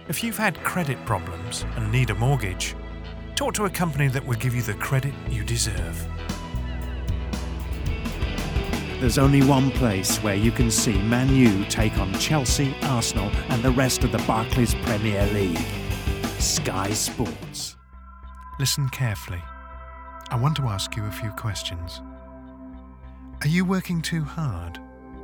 If you've had credit problems and need a mortgage, talk to a company that will give you the credit you deserve. There's only one place where you can see Man U take on Chelsea, Arsenal and the rest of the Barclays Premier League. Sky Sports. Listen carefully. I want to ask you a few questions. Are you working too hard?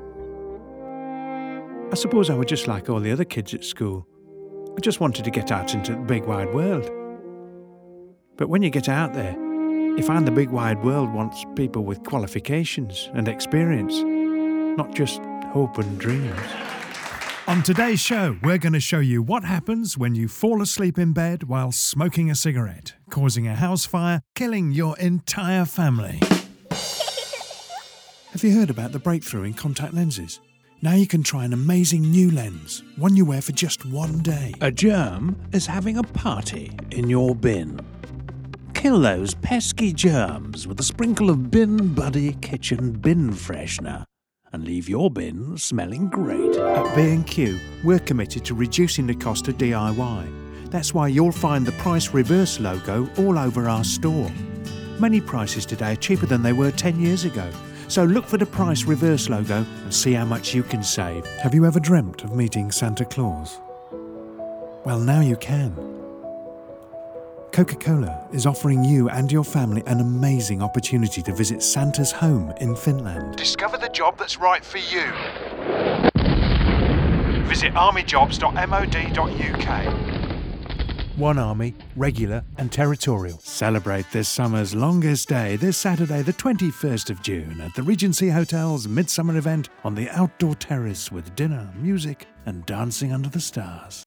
I suppose I was just like all the other kids at school. I just wanted to get out into the big wide world. But when you get out there, you find the big wide world wants people with qualifications and experience, not just hope and dreams. On today's show, we're going to show you what happens when you fall asleep in bed while smoking a cigarette, causing a house fire, killing your entire family. Have you heard about the breakthrough in contact lenses? Now you can try an amazing new lens, one you wear for just one day. A germ is having a party in your bin. Kill those pesky germs with a sprinkle of Bin Buddy Kitchen Bin Freshener and leave your bin smelling great. At B&Q, we're committed to reducing the cost of DIY. That's why you'll find the Price Reverse logo all over our store. Many prices today are cheaper than they were 10 years ago. So look for the Price Reverse logo and see how much you can save. Have you ever dreamt of meeting Santa Claus? Well, now you can. Coca-Cola is offering you and your family an amazing opportunity to visit Santa's home in Finland. Discover the job that's right for you. Visit armyjobs.mod.uk. One Army, regular and territorial. Celebrate this summer's longest day this Saturday, the 21st of June, at the Regency Hotel's Midsummer event on the outdoor terrace with dinner, music and dancing under the stars.